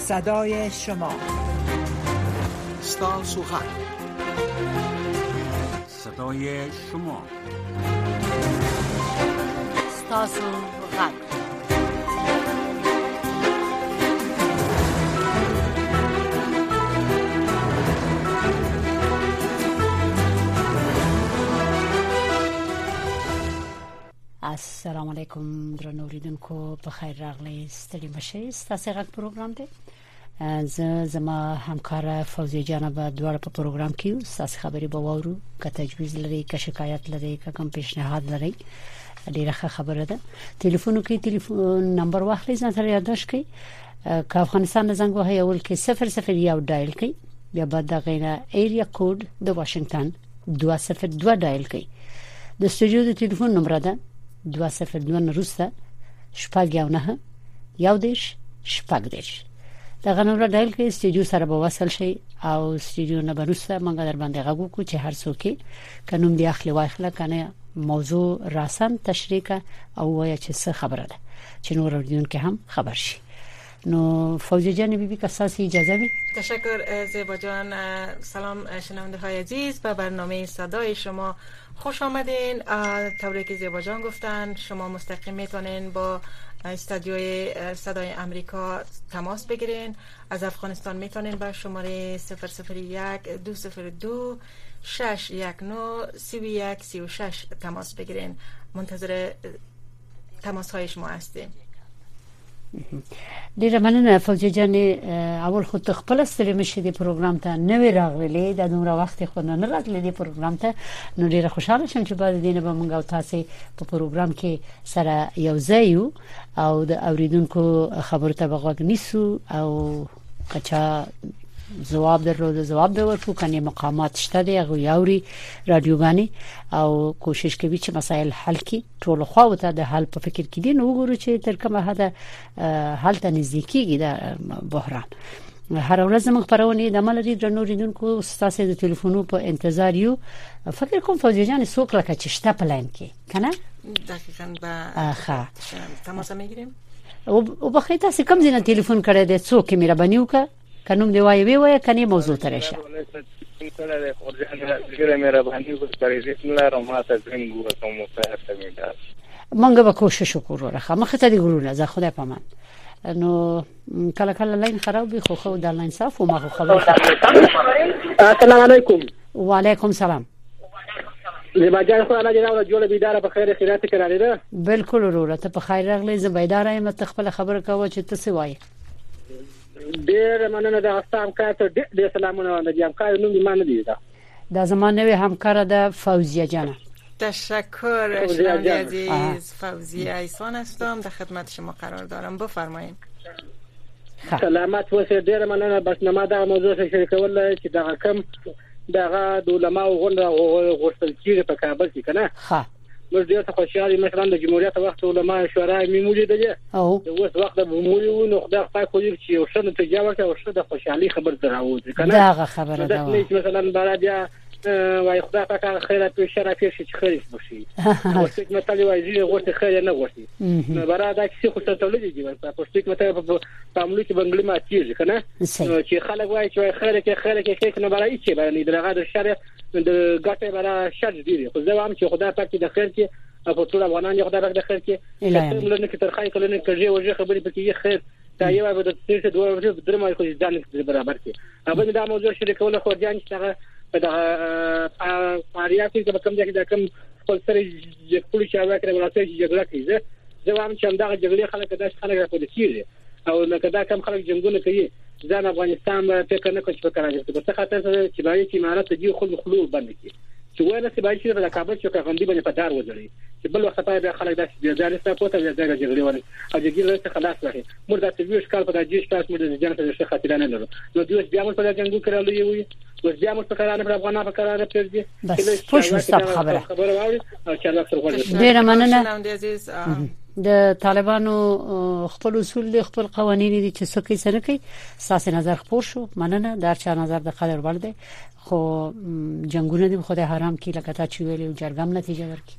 صدای شما. ستاسو غږ، صدای شما. ستاسو غږ. السلام علیکم درنو اوریدونکو، په خیر راغلی، ستړي مشئ. ستاسو غږ پروګرام دی. زما همکار فوزیه جان به دوړ په پروګرام کې ستاسو خبري به واورو. که تجویز لري، که شکایت لري، که کوم پیشنهاد لري، ډیره خبره ده. ټلیفون کې ټلیفون نمبر واخلئ، ځان سره یادداشت کړئ. که افغانستان زنګ وهي اول کې 001 ډایل کړئ، بیا بعد دا غیره ایریا کوډ د واشنگټن 202 ډایل کړئ. د سټوډیو د ټلیفون نمبر ده 202 روسته شپږ یودش شپږ. دا غنور ډایل کې سټوډیو سره به وصل شي او سټوډیو نه بروسته مونږ در باندې غوږ کو چې هر څوک قانون دی اخلي واخله کنه موضوع راسن تشریح او وایي چې څه خبره ده چې نور اوریدونکو هم خبر شي. نو فوزیه جان بیبی که ساسی اجازه بی. تشکر زیبا جان. سلام شنونده های عزیز، به برنامه صدای شما خوش آمدین. طوری که زیبا جان گفتن شما مستقیم میتونین با استودیوی صدای امریکا تماس بگیرین. از افغانستان میتونین با شماره 001 202 619 3136 تماس بگیرین. منتظر تماس های شما هستیم. ډیره مننه فوزیه جان. اول خو ته خپل ستړي مشې د پروګرام ته نوې راغلې، د دومره وخت خو نه راغلې د پروګرام ته. نو ډیره خوشاله شم چې بعد دینه به موږ او تاسو په پروګرام کې سره یو ځای یو او د اوریدونکو خبرو ته بغوږ نیسو او کچا جواب درلود جواب به ورکو کني. مقامات شته دی هغه یوري رادیوګانی او کوشش کوي چې مسایل حل کړي. ټول خو ته د حل په فکر کې دي. نو وګورو چې تر کومه حد حل ته نزدیکیږي د بحران. هر ورځ موږ پرونی د ملري د نوریدونکو ستاسو د ټلیفونو په انتظار یو. فکر کوم فوزیه جان څوک لکه چې شته پلان کې کنه دقیقاً به تماس میگیریم. او بخیر تاسو کوم ځای نه ټلیفون کړی دی؟ څوک مهرباني وکړه کنوم دی وایي کني موضوع ترشه. منګه به کوشش وکړو راخه مخه ته دی ګورونه زه خدای پامان. نو کله کله لاین خراب وي خو د لاین صاف او ما خو خبر. السلام علیکم. وعلیکم السلام. زما جان خو الله جل جوړه بيدار په خیر خیرات کړی ده. بالکل وروره ته په خیر راغلی. زه بيدار یم. ته خپل خبره کوه چې څه وایي. ډیر مننه د استام کاته د سلامونه د همکار نوم ایمان دی. دا زمانه همکار د فوزیه جان. تشکر شنونده عزیز. فوزیه ایسان هستم، در خدمت شما قرار دارم. بفرمایید. سلامت اوسئ. ډیر مننه. بس نما دا موضوع شریکول چې دا کم دغه د علماء غوښتل کیږي په کابل کې کنه. ها موږ ډیر خوشاله مثلا د جمهوریت وخت علماء شورای میموري دي او اوس وخت د میموري نو خدای پاک خو دې چې یو څه نتیجه ورکړي او څه د خوشحالي خبر دراوځي کنه. دا خبره ده. مثلا بلدیا وای خدای پاک خیرات په شرافي شي چې خیر وشي. او څه متل وایي چې غوښته خیر نه غوښتي. نو برادا چې خو څه تولید دي په پښتو متل په عملي کې بنگلي ماتیږي کنه. چې خلک وایي چې خیر کې نه برای چې باندې دغه د شر د ګټه برا شر دي. خو زه وایم چې خدای پاک د خیر کې په ټول افغانان خدای پاک د خیر کې څنګه کې ترخای کولنه کوي وجه خبرې پکې خیر دا یو به د څه دوه درمه خو ځان برابر کې. اوبه دا موضوع شریکول خو ځان چې هغه په فاریات کې به کوم ځای کې دا کوم خپل سره خپل شاوه کړي ولته چې جګړه کوي. زه وایم چې همدغه جګړې خلک داس خلک راپول کیږي او لکه دا کم خلک جنگونه کوي. ځان افغانستان په فکر نه کوي چې کار کوي. په خاطر چې باید چې امارات دی خلک باندې کې چې ونه سي باید چې د کابل چې کاغندي باندې په دار وځړي چې بل وخت په خلک داسې ځان سپورت او ځای جګړې ونه او جګړې څخه خلاص وي. موږ د تبویش کال په داجیش تاسو موږ د جنت څخه خاطر نه لرو. نو دوی بیا موږ په جنگو کړل یو اوس بیا موږ په کارانه په افغانانو په کارانه پرځي. خوش مستقبل خبره واوري او چې الله سره غوړي. ډیر مننه. د طالبانو خپل اصول دي، خپل قوانين دي چې څه کوي څه نه کوي. ساسي نظر خپور شو. مننه. در چا نظر د قدر ور دي خو جنگونه دي خدای حرام کی لکه تا چې ویلو جرګم نتیجه ورکي.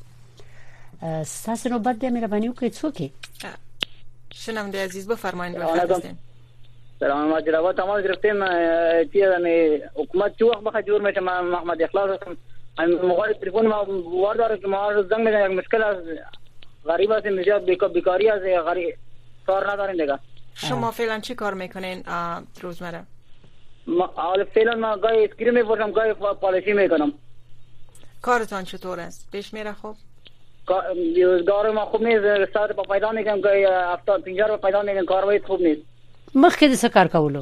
ساسي نو بد مهرباني وکړئ. څوک شنونده عزیز بفرمایید. بفرمایید. سلام ماجراوا تمام گرفتیم چې یعنی حکومت چې وخت به جوړ میشه محمد اخلاص هستم موبایل تلفن ما واردار که ما زنگ میزنم مشکل است غریب هستیم زیاد بیکاری است غریب کار نداریم دیگه. شما فعلا چی کار میکنین روزمره؟ ما فعلا ما گاهی اسکرین میفروشم گاهی پالیشی میکنم. کارتان چطور است؟ پیش میره خوب؟ روزگار ما خوب نیست، ساعت با پیدا میکنم گاهی 70 50 پیدا میکنم، کاروائی خوب نیست. مخکې د څه کار کولو؟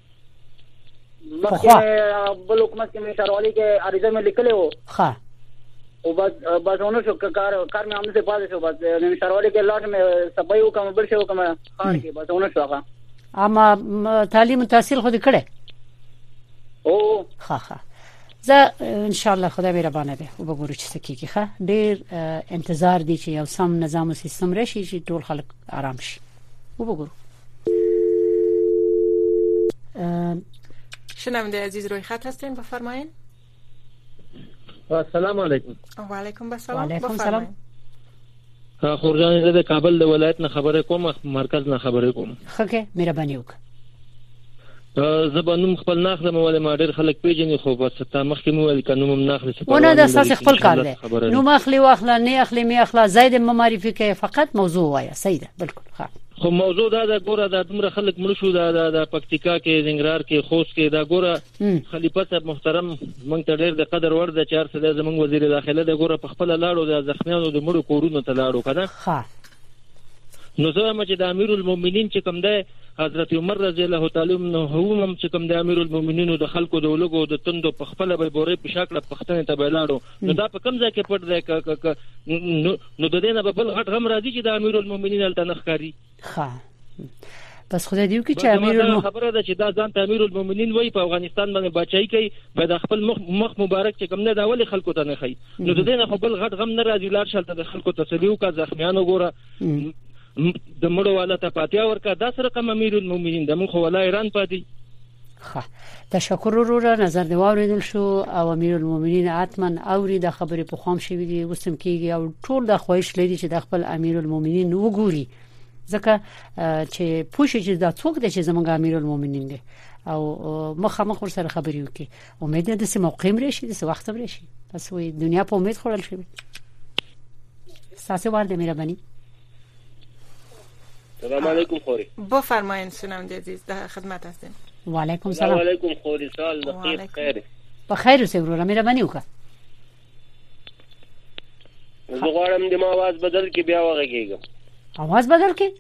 مخکې بل حکومت کې مې شاروالی کې عریضه مې لیکلې و. ښه. او بس ونه شو کار مې هم څه پاتې شو، بس مې شاروالی کې لاټ مې سبای وکم بل شو کوم خار کې بس ونه شو هغه. اما تعلیم تحصیل خو دې کړې؟ او ښه زه ان شاء الله خدای مهربانه ده او وګورو چې څه کیږي. ښه ډېر انتظار دي چې یو سم نظام او سیستم راشي چې ټول خلک آرام شي. او وګورو. شنونده عزیز روی خط هستین، بفرمایید. السلام علیکم. و علیکم السلام. وعلیکم السلام. خورجان زه د کابل د ولایت نه خبره کوم، مرکز نه خبره کوم. خکه مهرباني وکړه. زبانم خپل ناخله مول ما ډېر خلک پیژني خو بس تا مخکې مو ول کنوم ناخله څه ونه د اساس خپل کار دی. نو مخلي واخله نه اخلي می اخلا زید معرفي کې فقط موضوع وایا سیده بالکل. ها خو موضوع دا د ګوره د دومره خلک مړ شو د پکتیکا کې زنګرار کې خوست کې دا ګوره خلیفہ صاحب محترم مونږ ته ډېر د قدر ور د 4 سال زمونږ وزیر داخله د ګوره په خپل لاړو د زخمیانو د مړو کورونو ته لاړو کنه. ها نو زه چې د امیر المؤمنین چې کوم دی حضرت عمر رضی الله تعالی عنہ هم چې کوم د امیر المؤمنین د خلکو د ولګو د تندو په خپل به بورې په شکل پښتنه ته بلاړو. نو دا په کوم ځای کې پټ دی نو د دینه په بل غټ غم راځي چې د امیر المؤمنین الته نخکاری. ها بس خدای دیو کې چې امیر المؤمنین خبره ده چې دا ځان ته امیر المؤمنین وای په افغانستان باندې بچای کوي به د خپل مخ مبارک چې کوم نه دا ولې خلکو ته نه خي. نو د دینه په بل غټ غم نه راځي لار شلته د خلکو تسلیو کا زخمیانو ګوره د مړو والا ته پاتیا ورکا دا سره کوم امیر المؤمنین د مخ ولا ایران پاتې. ښه تشکر وروره نظر دی واوریدل شو او امیر المؤمنین عتمن اوري د خبرې په خوام شوی دی وسم کیږي او ټول د خوښ لري چې د خپل امیر المؤمنین وګوري ځکه چې پوښي چې دا څوک دی چې زمونږ امیر المؤمنین دی او مخامخ سره خبرې وکي. امید ده چې موقع مرشي د وخت مرشي بس وي دنیا په امید خورل شي. ساسه والده مهرباني. سلام علیکم خوری. بفرمایید شنونده عزیز در خدمت هستیم. و علیکم سلام. و علیکم خوری سال بخیر خیر. بخیر اوسئ ورور مهرباني وکړه. زه غواړم د ما आवाज بدل کې بیا وغږیږم. आवाज بدل کې؟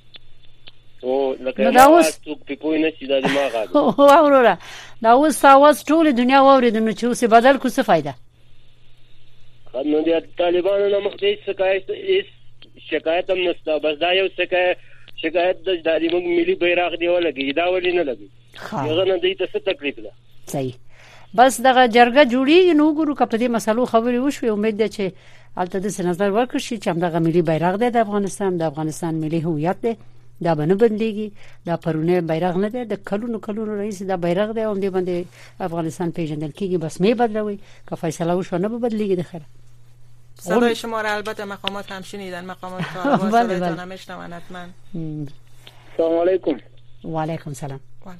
او لکه دا اوس څوک په پوی نه چې د ما غږ. او ورور دا اوس आवाज ټول دنیا واورید نو چې اوس بدل کو څه فائدہ؟ نو د طالبانو نه مخکې شکایت هم نشته بس دا یو شکایت د موږ ملي بیرغ دی ولګي دا ولې نه لګي هغه نه دی ته څه تکلیف ده. صحیح بس دغه جرګه جوړیږي نو ګورو کپه دې مسلو خبرې وشوي امید ده چې الته د نظر ورکړي چې همدغه ملي بیرغ دی د افغانستان ملي هویت دی دا باندې بدلېږي دا پرونه بیرغ نه دی د کلونو رئیس دا بیرغ دی او دې باندې افغانستان پیژندل کیږي بس می بدلوي که فیصله وشو نه بدلېږي د خیر. صدای شما را البته مقامات هم شنیدن مقامات طالبان صدایتان هم میشنون حتما. سلام علیکم. و علیکم سلام.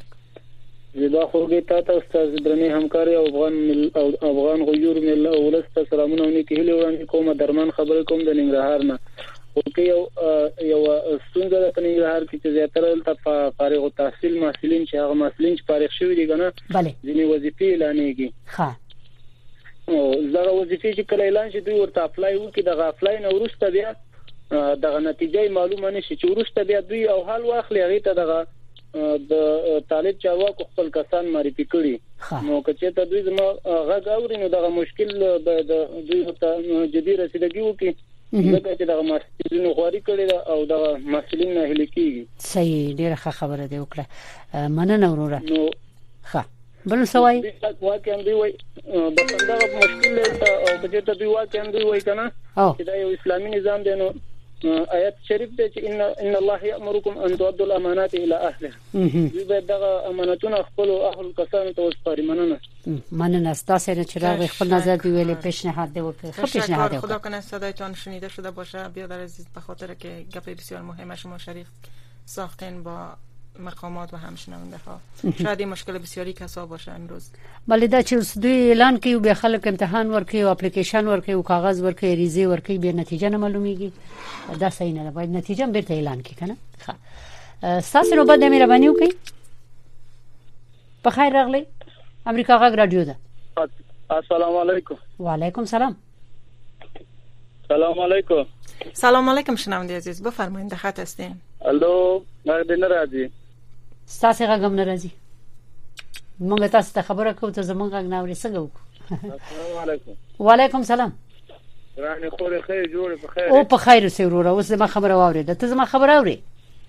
زیبا خوږی تاسو استاد درنی همکاري او افغان غیور مل اولسته سلامونه نیکی هلي وړاندې کوم درمان خبرې کوم د ننګرهار نه. او کې یو ستونزه ده په ننګرهار کې چې زیاتره دلته فارغ التحصیل محصلین چې هغه محصلین چې فارغ شوي دي کنه ځینې وظیفې اعلانېږي. ها او زغه وظیفې چې کله اعلان شي دوی ورته اپلای وکړي دغه اپلای نه ورسته بیا دغه نتیجه معلومه نشي چې ورسته بیا دوی او حال واخلي هغه ته دغه د طالب چارواکو خپل کسان معرفي کړي نو که چې ته دوی زما غږ اوري نو دغه مشکل د دوی ته جدي رسیدګي وکړي ځکه چې دغه مسؤلینو غواړي کړي او دغه مسؤلین نه هلي کیږي. صحیح ډیره خبره دی وکړه مننه وروره. نو ښه بل سوای واقعا دوی وای بسنده مشکل ته او چې ته دوی واقعا دوی وای کنه چې دا یو اسلامي نظام دی نو آیت شریف دی چې ان الله یأمرکم ان تؤدوا الامانات الى اهلها. دوی به دغه امانتونه خپل اهل کسانو ته وسپاري. مننه تاسو نه چې راغی خپل نظر دی ویلې پیشنهاد دی وکړه. خب پیشنهاد خدا کنه صدایتان شنیده شده باشه. بیادر عزیز به خاطر که گپ بسیار مهم شما شریف ساختین با مقامات و همشنونده ها. شاید این مشکل بسیاری کسا باشه امروز. بله دا چې دوی اعلان کوي به خلک امتحان ورکوي او اپلیکیشن ورکوي او کاغذ ورکوي ریزه ورکوي به نتیجه نه معلومیږي. دا صحیح نه ده، باید نتیجه بیرته اعلان کړي کنه. ښه تاسو نو بده مهرباني وکړئ. په خیر راغلی امریکا غږ رادیو ده. السلام علیکم. و علیکم سلام. سلام علیکم. سلام علیکم شنونده عزیز، بفرمایید در خط هستین. الو مغد ناراضي. تاسو غږم ناراضي. موږ تاسو ته خبره کوو ته زمونږ غږ نه اوري څنګه وکړو؟ السلام علیکم. و علیکم سلام. راني خوري خیر جوړ په خیر. او په خیر سي وروره، اوس ما خبره واورید. ته زما خبره اوري؟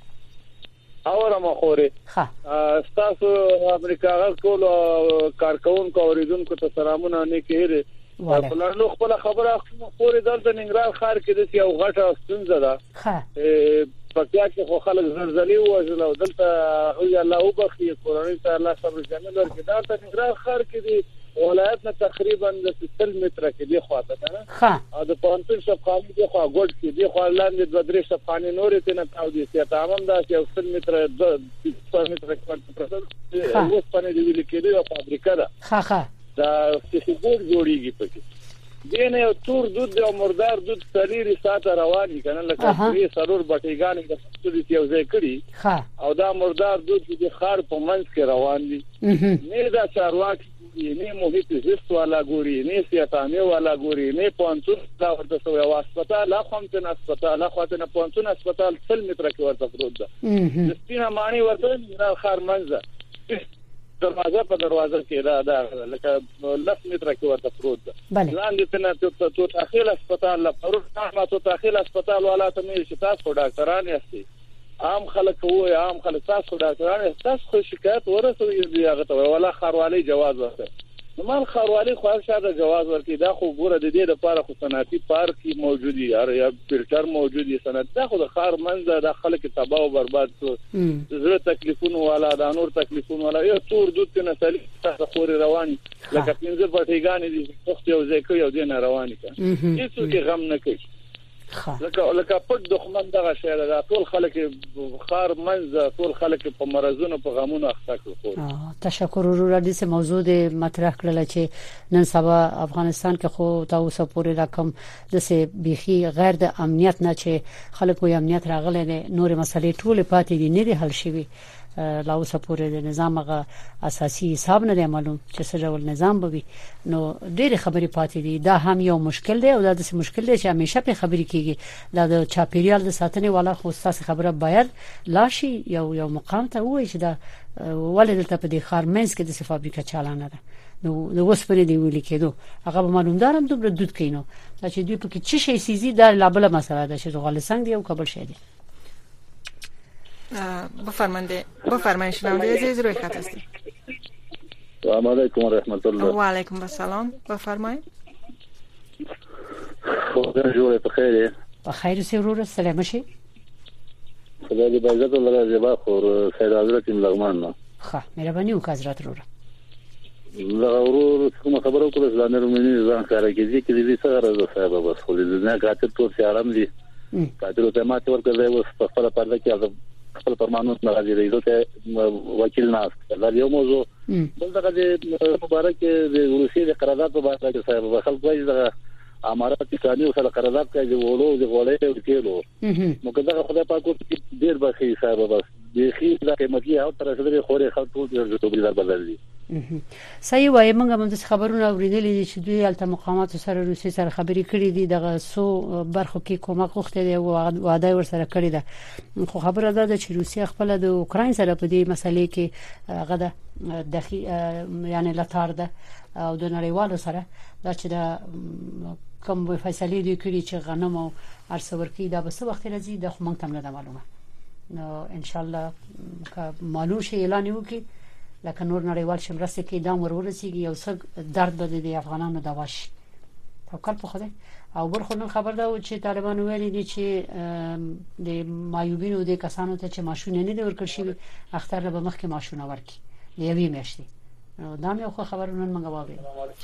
اورم خوري. ها. تاسو امریکا غږ ټول کارکونکو اوریدونکو ته سلامونه نه کړي. په خپل خبره خوري دلته ننګرهار ښار کې د یو غټه ستونزه ده. ها. پکې چې خو خلک زلزلې وژل او دلته هو الله وبخي قرآن ته الله صبر جمیل ورکړي. دلته ننګرهار ښار کې دی ولایت نه تقریبا د 60 متره کې دی خواته کنه. ها. او د 50 شپخانې دی خو ګډ کې دی خو لاندې 2-3 شپخانې نورې ته نه تاو دي چې تمام دا چې 60 متره 2 متره کې اوس باندې دی ویل کېږي او فابریکه ده. ها. دا څه جوړیږي پکې دینه یو تور دود او مردار دود سریری ساته رواني کنه لکه دې سرور بټیګان د ستوري یو ځای کړي او دا مردار دود د خار په منځ کې روان دي. نه دا چارواکي نه محیط زیست والا ګوري نه سیاتانه والا ګوري نه پونتون دا ورته سو یو هسپتال لا خمتن هسپتال خاطر نه پونتون هسپتال 100 متره کې ورته پروت ده. د سپینه مانی ورته نه خار منځ دروازه په دروازه کې دا لکه 10 متره کې ورته پروت ده. لاندې ته تو داخل هسپتال لا پروت ما تو داخل هسپتال والا ته مې چې تاسو ډاکټران یاستئ عام خلک وای عام خلک تاسو ډاکټران تاسو خو شکایت ورسوي دی هغه ته ولا خاروالي جواز ورته نو مال خاروالي خو شاده جواز ورکړي دا خو ګوره د دې لپاره خو صنعتي پارک موجودي یا فلټر موجودي صنعت دا خو د خار منځ د خلک تباہ او برباد شو زړه تکلیفونه والا د نور تکلیفونه والا یو تور دوت نه سالي تاسو خوري رواني لکه پنځه پټیګان دي وخت یو ځای کوي او دین رواني کا هیڅ کې غم نه کوي لکه پټ دښمن دغه شی دا ټول خلک خار منځ ټول خلک په مرزونو په غمونو اخته کړو. تشکر ورور د دې موضوع د مطرح کړل چې نن سبا افغانستان کې خو تاسو پورې رقم د سه بيخي غیر د امنیت نه چې خلکو یې امنیت راغله نور مسلې ټول پاتې دي نه حل شوي. لا اوسه پورې د نظام غا اساسي حساب نه معلوم چې څه ډول نظام به نو ډېر خبرې پاتې دي. دا هم یو مشکل دی او دا د مشکل دی چې همیشه په خبرې کیږي دا د چاپیریال د ساتنې والا خو تاسو خبره باید لاشي یو مقام ته وایي چې دا ولې دلته په دې خارمنس کې د فابریکه چالانه ده نو د وسپنې دی ویل کېدو هغه به معلومدارم دوبره دود کینو چې دوی په کې څه شي سيزي دا لا بل مسله ده چې غالسنګ دی او کبل شي دی. بفرمایید شنونده عزیز روی خط هستید. سلام علیکم و رحمت الله. و علیکم السلام. بفرمایید. خدا جوړه په خیر. په خیر سي ورور سلام شي. خدای دې عزت الله زیبا خور سید حضرت لغمان نه. ښه مهرباني وکړه حضرت ورور. ورور کوم خبرو کوله ځان رومني ځان کار کوي چې دې څنګه راځي صاحب بس خو دې نه قاتل ټول سیارم دي. قاتل ته ماته ورکړی و په خپل پرده کې خپل فرمانونه راځي دی ته وکیل ناس دا یو موضوع بل دغه د مبارک د روسي د قرارداد په اړه چې صاحب خلک وایي دا امارات قانون سره قرارداد کوي ولو د غولې او کېلو نو کله خدای پاک ډیر بخي صاحب بس د خیر د قیمتي او تر څو خوري خلک ټول د بدل دي. صحیح وایي موږ هم د خبرونو اوریدلې چې دوی الته مقامات سره روسي سره خبرې کړې دي دغه سو برخو کې کومک غوښتي دی او وعده ورسره کړې ده خو خبره ده چې روسي خپل د اوکرين سره په دې مسلې کې غدا یعنی لاتار ده او د نړیوالو سره دا چې دا کوم فیصله دی کړی چې غنم او ارسورکی دا به څه وخت راځي د خو مونږ ته نه معلومه نو ان شاء الله که معلوم شي اعلان وکړي لکه نور نړیوال شمرسته کې دا ورورسیږي یو څه درد بده د افغانانو دواش توکل په خدای او برخو خبر ده چې طالبان ویلي دي چې د مایوبینو د کسانو ته چې ماشونه نه ورکړ شي اختر به مخکې ماشونه ورکړي یوې میاشتې دا مې خو خبرونه موږ واوري.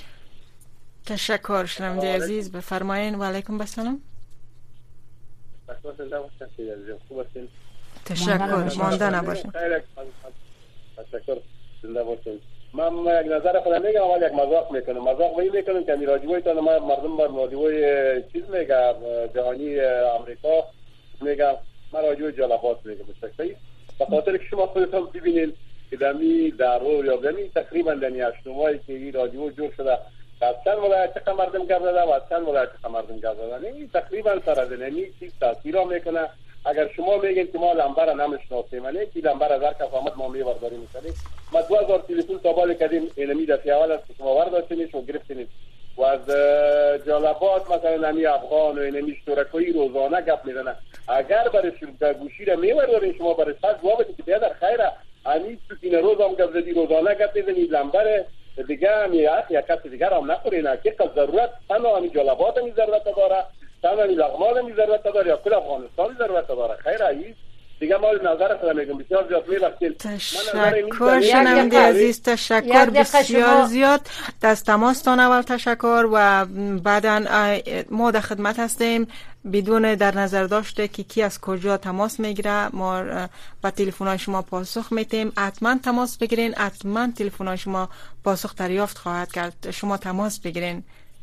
تشکر شنونده عزیز بفرمایید. و علیکم السلام. تشکر. مانده نباشید. تشکر. زنده باشید. من یک نظر خودم میگم، اول یک مذاق میکنم. مذاق وی میکنم که میراجعوی تا ما مردم بر رادیوی چیز میگم جهانی آمریکا میگم، من رادیوی جلبات میگم مستقیم. به خاطر که شما خودتون ببینید که دمی درو یا دمی تقریبا دنی اشنوایی که این رادیو جور شده از چند ولایت چقدر مردم گپ زده و از چند ولایت چقدر مردم گپ زده، این تقریبا سر از این چیز تاثیر میکنه. اگر شما میگین که ما لمبر نمیشناسیم، یعنی کی لمبر از هر کس آمد ما میورداریم میکنیم. ما 2000 تلفن تابال کردیم، اینمی دفعه اول است که شما ورداشتینید و گرفتینید و از جالبات مثلا نمی افغان و اینمی اشتراکی روزانه گپ میزنه. اگر برای گوشی را میوردارین شما برای صد جواب بدید که بیادر خیره همین تو این روز هم گپ زدی روزانه گپ میزنید لمبر دیگه یا کسی دیگر هم نخورین که ضرورت تنها همین جالبات هم ضرورت داره، تنها همین لغمان هم ضرورت داره یا کل افغانستان ضرورت داره. خیر ایست دیگه ما نظر خودم میگم بسیار زیاد میبخشید. تشکر شنونده عزیز، تشکر بسیار زیاد. از تماستان اول تشکر و بعدا ما در خدمت هستیم بدون در نظر داشته که کی از کجا تماس میگیره ما با تلفن‌های شما پاسخ میدیم. حتما تماس بگیرین، حتما تلفن‌های شما پاسخ دریافت خواهد کرد. شما تماس بگیرین.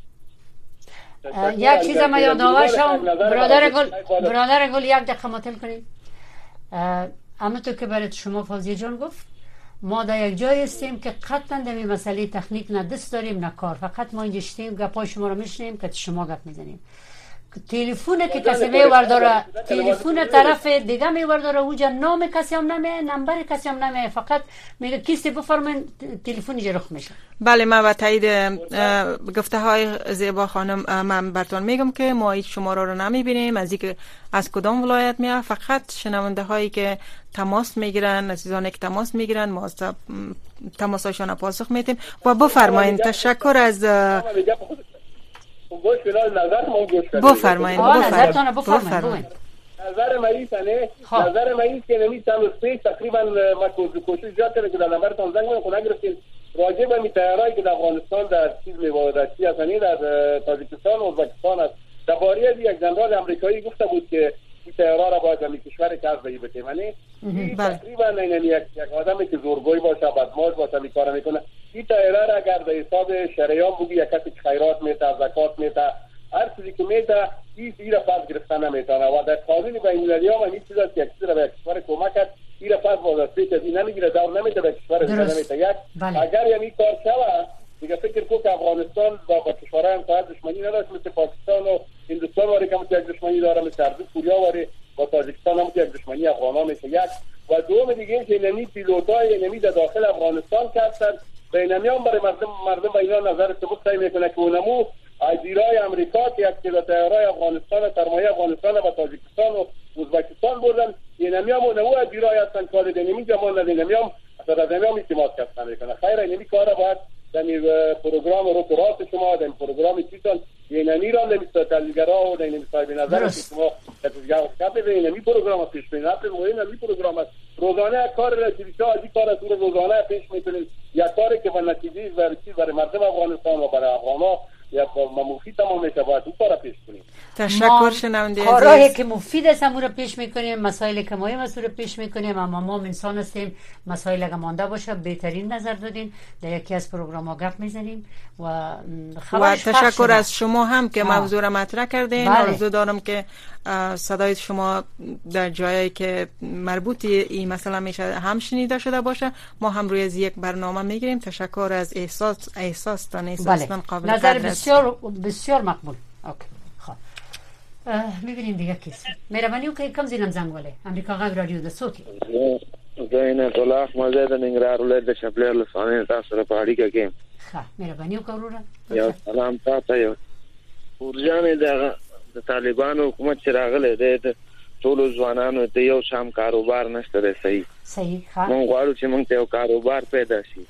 یک چیز ما یادآور شم برادر گل یک دقیقه مطلع کنیم. همونطور که برای شما فوزیه جان گفت ما در یک جای هستیم که قطعا در این مسئله تکنیک نه دست داریم نه کار، فقط ما اینجا هستیم گپای شما رو میشنیم که شما گپ میزنیم. تلفن که کسی میورداره تلفن طرف دیگه میورداره اونجا نام کسی هم نمیه، نمبر کسی هم نمیه، فقط میگه کسی بفرمایید تلفن جرخ میشه. بله، من با تایید گفته های زیبا خانم من براتون میگم که ما هیچ شماره رو نمیبینیم از اینکه از کدام ولایت میاد، فقط شنونده هایی که تماس میگیرن، عزیزانی که تماس میگیرن ما تماساشون پاسخ میدیم. و بفرمایید. تشکر از بفرمایید. نظر مریضانه نظر مریض که نمیتونم سپیس تقریبا ما کوشش زیاد کردیم که در نمبرتان زنگ کنم نگرفتیم راجع به میتهرایی که در افغانستان در چیز میوادتی هستن در تاجیکستان و ازبکستان است. درباره یک جنرال آمریکایی گفته بود که میتهرا را باید در کشور که از بهی بتیم. یعنی تقریبا یک آدمی که زورگوی باشه بدماش باشه میکاره میکنه این تهرا را اگر در حساب شریعه بگی یک کسی خیرات میته زکات میته هر چیزی که میته این را فرض گرفتن نمیتونه و در قانون بین‌المللی هم این چیز است که کسی را به کشور کمک کرد این را فرض واسه کسی نمیگیره دار نمیده به کشور نمیته. یک اگر یعنی کار شود دیگه فکر کنم که افغانستان با کشورهای همسایه دشمنی نداشت مثل پاکستان و هندوستان واری که یک دشمنی داره، مثل اردو کوریا واری با تاجیکستان هم یک دشمنی افغانا میشه. یک و دوم دیگه که نمی پیلوتای نمی در داخل افغانستان کردن بینمیان برای مردم با اینا نظر ثبوت تعیین میکنه که اونمو ایرای امریکا که یک تیرای افغانستان سرمایه افغانستان و تاجیکستان و ازبکستان بردن اینمیام اونمو ایرای هستن کار دینمی جمال ندینمیام اصلا دینمی اعتماد کردن میکنه. خیر اینمی کارا باید در پروگرام رو راست شما در پروگرام چیتون اینمی را نمیستقلگرا و اینمی صاحب نظر شما کتاب اینمی پروگرام پیش میاد. اینمی پروگرام است روزانه کار رسیدگی از این کار از روزانه پیش میکنید یا کاری که با نتیجه برای مردم افغانستان و برای افغانا یا مفید تمام میشه باید اون کارا پیش کنیم. تشکر شنونده عزیز. کارهایی که مفید است امور پیش میکنیم، مسائلی که مهم است رو پیش میکنیم، اما ما انسان هستیم مسائل اگه مانده باشه بهترین نظر دادین در یکی از پروگرام‌ها گپ میزنیم و تشکر از شما هم که موضوع را مطرح کردین. آرزو دارم که صدای شما در جایی که مربوط این مسئله میشه هم شنیده شده باشه. ما هم روی از یک برنامه میگیریم. تشکر از احساس تا احساس قابل نظر بسیار بسیار مقبول. اوکی خب میبینیم دیگه کیست مهربانی که کم زینم زنگ وله امریکا غږ رادیو د صوت زینه طلاق مزه د ننګرهار ولایت د شپلر لسانې تاسو سره په اړیکه کې ښه مهرباني وکړه. یو سلام تاسو یو ورجانې د طالبانو حکومت چې راغله د ټولو ځوانانو ته یو شام کاروبار نشته دی. صحیح ښه مونږ غواړو چې مونږ ته یو کاروبار پیدا شي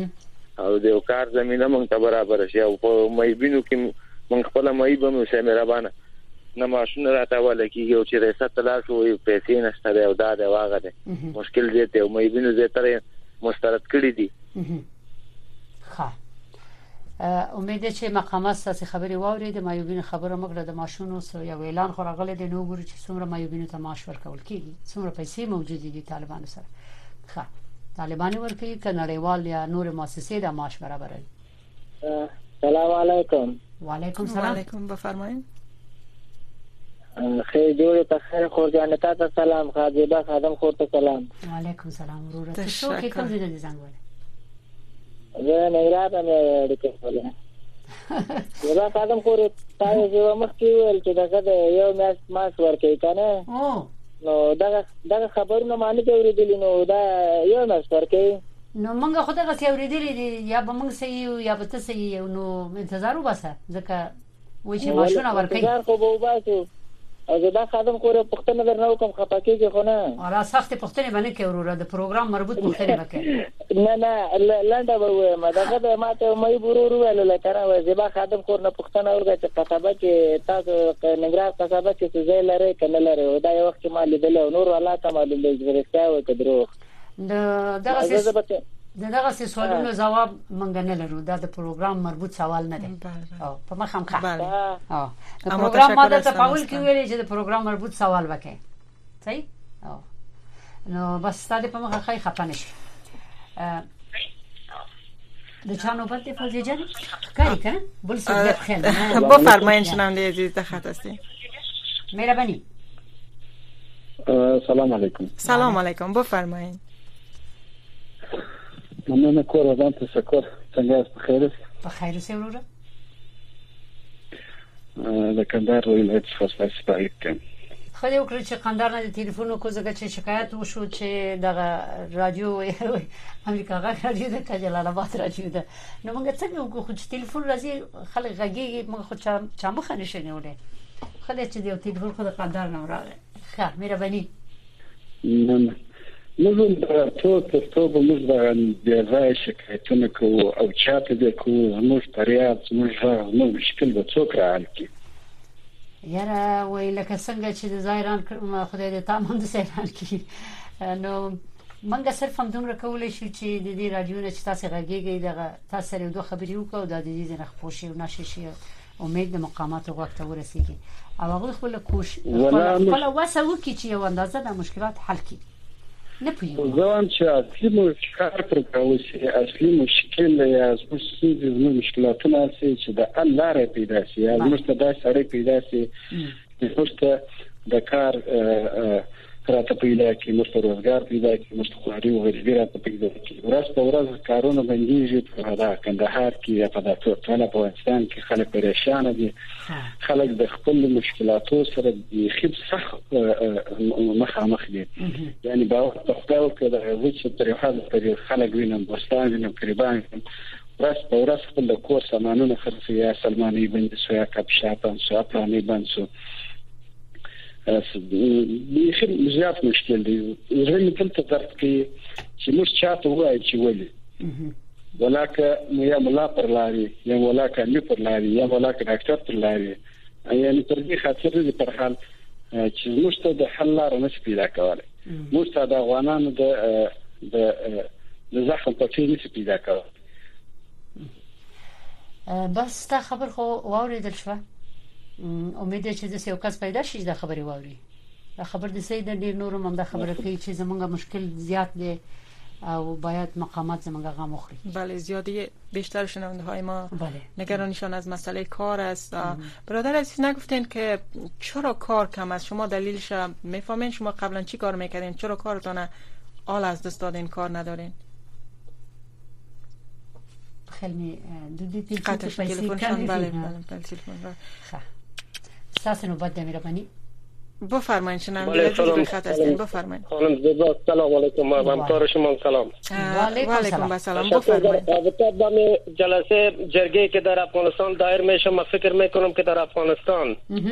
او د یو کار زمينه مونږ ته برابر شي او په مېبینو کې مونږ خپل مېبه مو سه مهربانه نه ماشین راته ولکه یو چې ریاست لا شو پیسې نشته او دا د واغه ده مشکل دې ته مېبینو زه تر مسترد کړی دي. ښه امید چې مقامات تاسو خبري واوري د مایوبین خبره مګر د ماشونو سو یو اعلان خو راغلی دی نو ګوري چې څومره مایوبینو ته معاش ورکول کیږي څومره پیسې موجود دي طالبانو سره ښه طالبان ورکوي کنړیوال یا نور مؤسسې د معاش برابروي سلام علیکم وعلیکم سلام علیکم بفرمایید خیر جوړ ته خیر خور جان ته سلام خاجبه خادم خور ته سلام وعلیکم سلام ورور ته شو کې کوم ځای دي زنګ وله زه نه راته مې ډکه وله زه خادم خور ته یو مخکې ویل چې دغه یو میاش ماس ورکې کنه نو دغه خبرونه معنی ته ورېدل نو دا یو میاش ورکې نو موږ خو دغه څه ورېدل دي یا به موږ سې یا به تاسو یې نو انتظار وباسه ځکه وای چې ماشونه ورکې انتظار خو به وباسو او دا خادم خور پښتنه درنو کوم خپاکیږي خو نه اړه سخت پښتنه باندې کې وروره د پروګرام مربوط پښتنه وکړي نه لنډه به ما دغه ماته مې ورور ویل لکه وای زبا خادم خور نه پښتنه ورګه چې قصبه کې تاسو ننګرهار قصبه کې څه ځای لري کنه لري دا یو وخت ما لیدل نور ولا ته معلوم دی ورسته و کډرو دغه څه سوالونو جواب مونږ نه لرو دا د پروګرام مربوط سوال نه دی او په مخ هم ښه او د پروګرام ماده ته پاول کې ویلې چې د پروګرام مربوط سوال وکړي صحیح او نو بس ستاسو په مخ خای خپانه شي د چانو په فوزي جان کاری کنه بل څه د خیر بفرمایئ شنونده عزیز ته خط هستی مهربانی سلام علیکم سلام علیکم بفرمایئ مننه کور ودان تشکر څنګه است بخیر په خیر اوسې وروره د کندهار ولایت څخه سپارښت کوم خو یو کړی چې قندار نه ټلیفون کو زګه چې شکایت وشو چې دغه رادیو امریکا غا رادیو د جلال آباد رادیو ده نو موږ څنګه وکړو چې ټلیفون راځي خلک غږیږي موږ خو چا مخ نه شنیولې خله چې د ټلیفون خو د قندار نه راغی ښه مهرباني نه موږ ټول به موږ د ځای شکایتونه کوو او چاته د کوو موږ پریاد موږ مشکل به څوک راحل کی یاره وای لکه څنګه چې د ځایران خدای دې تمام د سیران کی نو منګه صرف هم دومره کولای شو چې د دې رادیو نه چې تاسو غږیږئ دغه تاسو سره دوه خبرې وکړو د دې نه خپوشي او نشي امید د مقامات وخت ورسیږي او هغه خپل کوشش خپل واسه وکړي چې یو اندازه د مشکلات حل کړي نه پوهیږم ځوان چې اصلي مشکل پر کاوسي اصلي مشکل یا زموږ مشکلاتونه چې د الله پیدا شي یا موږ ته د سړی پیدا شي چې د کار راته پیدا کی موږ روزګار پیدا کی موږ خواري او غریبي راته پیدا کی ورځ په ورځ کارونه بنديږي په دا کندهار کې یا په ټول افغانستان کې خلک پریشان دي خلک د خپل مشکلاتو سره د خپل سخت مخامخ دي یعنی باور په خپل کې د هیڅ طریقه پر خلک وینم دوستان وینم قربان ورځ په ورځ خپل کور سامانونه خرڅي یا سلماني بند سو یا کپ شاپن سو پلاني بند سو بيخي زيادة مشكلة دي غير مثل تذكرتي شي مش شاطر وعي شي ولي ولكن يا ملاقر لاري يا ولكن نفر لاري يا ولكن أكثر لاري يعني ترجي خاطر دي برحال شي مش تد حلار نسبي ذاك والي مش تد غوانان د زخم پټي نسبي ذاك بس تا خبر خو واورېدل شو امید چې د یو کس پیدا شي د خبري واوري دا خبر د سید ډیر نور هم د خبره کوي چې زمونږ مشکل زیات دی او باید مقامات زمونږ غو مخري بله زیادی بیشتر شنونده های ما نگرانشان از مسئله کار است برادر عزیز نگفتین که چرا کار کم است شما دلیلش میفهمین شما قبلا چی کار میکردین چرا کارتون آل از دست دادین کار ندارین خیلی دو تلفنشان بله تلفن ساسه نوبت د مهرباني بفرمایید شنونده عزیز خط هستین بفرمایید خانم زیبا سلام علیکم من همکار شما سلام و علیکم السلام بفرمایید البته در جلسه جرگه که در افغانستان دایر میشه من فکر میکنم که در افغانستان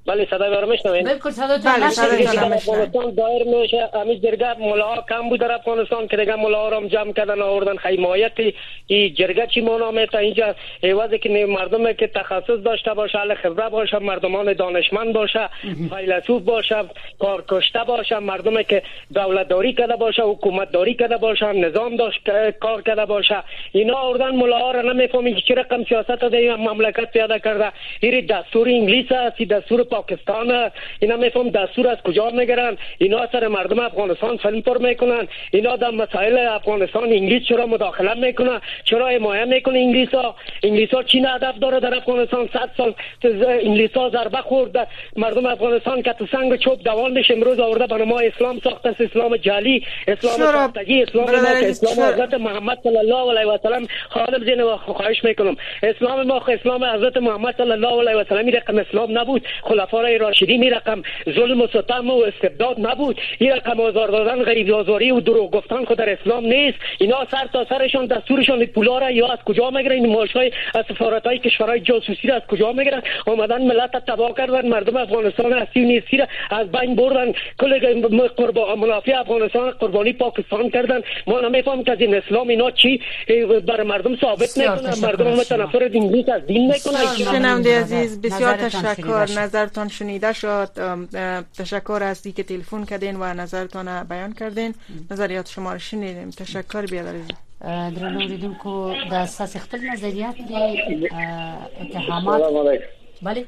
بله صدای ما رو میشنوید؟ بالکل صداتون افغانستان دایر میشه. همین جرگه ملاها کم بود در افغانستان که دیگه ملاها رو جمع کردن آوردن. حمایت این جرگه چی معنا میته اینجا عوضی که مردم که تخصص داشته باشه، اهل خبره باشه، مردمان دانشمند باشه، فیلسوف باشه، کارکشته باشه، مردمی که دولتداری کرده باشه، حکومت داری کرده باشه، نظام داشت کار کرده باشه، اینا آوردن ملاها رو نمیفهمن که چه رقم سیاست در این مملکت پیاده کرده. این دستور انگلیس است، دستور پاکستان، اینا میفهم دستور از کجا میگیرن. اینا سر مردم افغانستان فیلم پر میکنن. اینا در مسائل افغانستان انگلیس چرا مداخله میکنه، چرا حمایت میکنه انگلیسا چی هدف داره در افغانستان؟ 100 سال انگلیسا ضربه خورد مردم افغانستان که تو سنگ چوب دوالش امروز آورده به ما اسلام ساخته است. اسلام جعلی، اسلام ساختگی، اسلام حضرت محمد صلی الله علیه و سلم. خالد زین و خواهش میکنم اسلام ما اسلام حضرت محمد صلی الله علیه و سلم رقم اسلام نبود. خلفای راشدین این رقم ظلم و ستم و استبداد نبود. این رقم آزار دادن، غریب آزاری و دروغ گفتن خود در اسلام نیست. اینا سر تا سرشون دستورشون پولا را یا از کجا میگیرن؟ این ماشای از سفارتای کشورهای جاسوسی را از کجا میگیرن؟ اومدن ملت تباه کردن، مردم افغانستان اصلی و نیستی را از بین بردن. کل منافع افغانستان قربانی پاکستان کردن. ما نمیفهمیم که این اسلام اینا چی بر مردم ثابت میکنه. مردم متنفر از انگلیس از دین میکنه. شنونده عزیز بسیار تشکر، نظرتان شنیده شد. تشکر از اینکه تلفن کردین و نظرتان بیان کردین. نظریات شما رو شنیدیم. تشکر بیادرید. درنو اوریدونکو د اساس خپل نظریات دي اتهامات. بله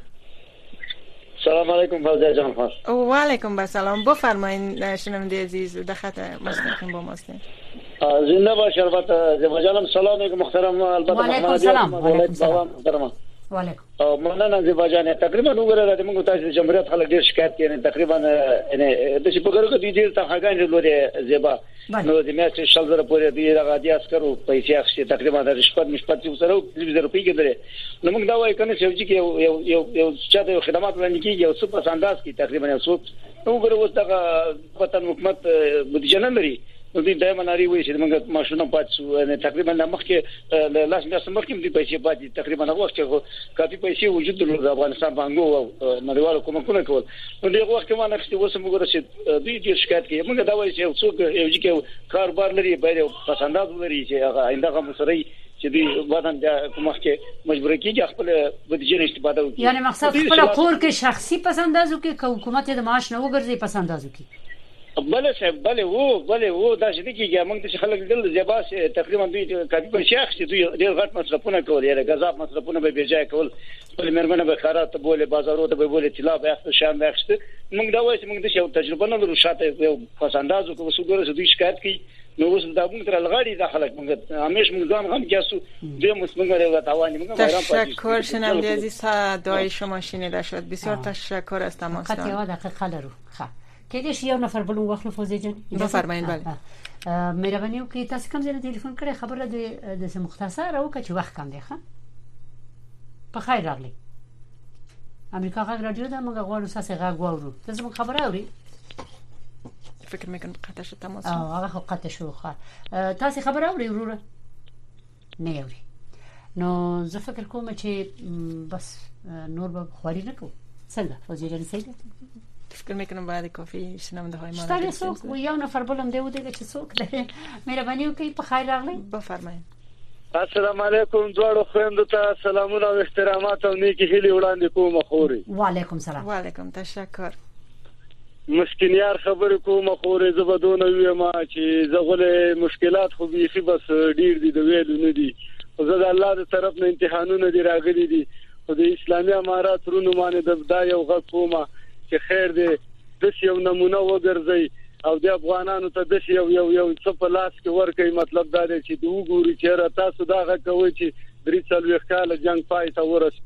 سلام علیکم فوزیه جان خواست. و علیکم السلام. بفرمایید شنونده عزیز، در خط مستقیم با ماستین. زنده باش. البته زیبا جانم سلام علیکم محترم. البته و علیکم سلام. و علیکم سلام. و علیکم. مننه زیبا جان. تقریبا وګوره د موږ تاسو جمهوریت خلک ډیر شکایت کوي. تقریبا د شي په ګرو کې ډیر ته هغه لري زیبا نو د میاشتې 10000 پورې دی راغادي عسکرو پیسې اخیستي. تقریبا د رشوت نسبت سره 20000 روپۍ کېدل. نو موږ دا وایو کنه چې یو چا د خدمات وړاندې کیږي یو څه په انداز کې تقریبا یو څه وګوره اوس دغه وطن حکومت بودیجه نه لري. نو دې دایمه ناری وایي چې موږ ماشونه پاتې تقریبا د مخکې لاس میاشتې مخکې دې پیسې پاتې تقریبا هغه وخت کې کافي پیسې وجود درلود افغانستان باندې او نړیوالو کومکونه کول. نو دغه وخت کې ما نه خسته اوس موږ رسید دې ډیر شکایت کوي. موږ دا وایي چې یو څوک یو چې کاروبار لري باید پسنداز ولري چې هغه آینده مسرې چې دې وطن د کومه مجبور کیږي خپل بودیجه استفاده وکړي. یعنی مقصد خپل کور کې شخصي پسندازو کې حکومت د معاش نه وګرځي پسندازو کې. بله صاحب بله وو دا چې کیږي موږ ته خلک دل زیباس تقریبا دوی کافي په شیخ چې دوی ډېر غټ مصرفونه کول یا غذاب مصرفونه به بیرجای کول. خپل مرمنه به خیرات ته بوله بازارو ته به بوله چلا به اخته شان به اخته. موږ دا وایو چې موږ د شیو تجربه نه لرو شاته یو پسندازو کو وسوګره دوی شکایت کوي. نو اوس دا موږ تر لغړی د خلک موږ همیش موږ ځان هم کیسو دې موږ له توانی موږ بایرام پاتې. تشکر شنونده عزیز، دعای شما شنیده شد. بسیار تشکر از تماستان. خاطر دقیقه لرو. کېدې شي یو نفر بل وغوښلو فوزي جان. بفرمایئ. بله مهرباني وکړئ تاسو کوم ځای ټلیفون کړئ خبره د مختصر او چې وخت کم دی. ښه په خیر راغلی. امریکا غږ رادیو دا موږ غواړو تاسو غږ واورو. تاسو موږ خبره اوري؟ فکر میکنم قطع شد تماس. هغه خو قطع شو. تاسو خبره اوري وروره؟ نه اوري. نو زه فکر کوم چې بس نور به خواري نه کوم. څنګه فوزي جان صحیح ده؟ فکر میکنم بعد کافی شنونده های ما شتاری سوک و یو نفر بلم دیو دیگه چه سوک ده. مهربانی وکړئ په خیر راغلی. بفرمایئ. السلام علیکم دوړو خويندو ته سلامونه او احترامات او نیکی هیلې وړاندې کوم خوري. وعلیکم سلام. وعلیکم تشکر. مسکینیار خبر کوم خوري زبدونه ویما چې زغله مشکلات خو بيخي بس ډیر دي د ویلو نه دي. زه د الله تر طرف نه امتحانونه دي راغلي دي. خو د اسلامي امارات رونو باندې د یو غږ کومه چې خیر دې د یو نمونه وګرځي او د افغانانو ته د یو څه په لاس کې ورکړي. مطلب دا دی چې دوی ګوري چې تاسو دا غږ کوي چې 3 کال جنگ پای ته ورس.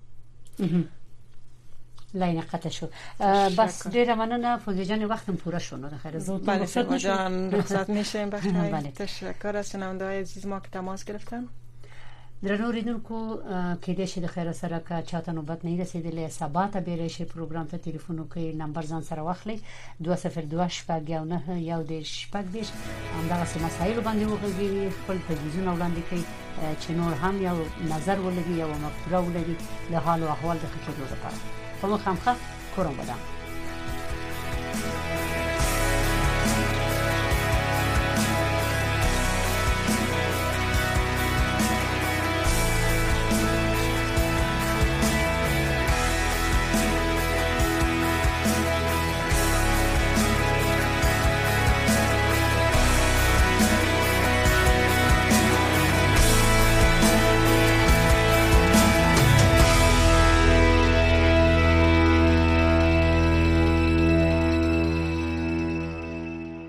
لاین قطع شو. بس ډیره مننه فوزی جان، وختم پوره شو. نه خیر زود رخصت میشیم. رخصت میشیم. بخیر. تشکر از شنونده های عزیز ما که تماس گرفتن. درنو اوریدونکو کېدې شي د خیر سره که چاته نوبت نه رسیدلې سبا ته بیرې شي پروګرام ته ټلیفون وکړئ. نمبر ځان سره واخلئ 202 شپږ یو نه یو د شپږ دیش همدغه مسایل باندې وغږیږي. خپل تجویزونه وړاندې کړئ چې نور هم یو نظر ولري او مفکوره ولري د حال او احوال د ښه کېدو لپاره. په مخامخ کورم بدم.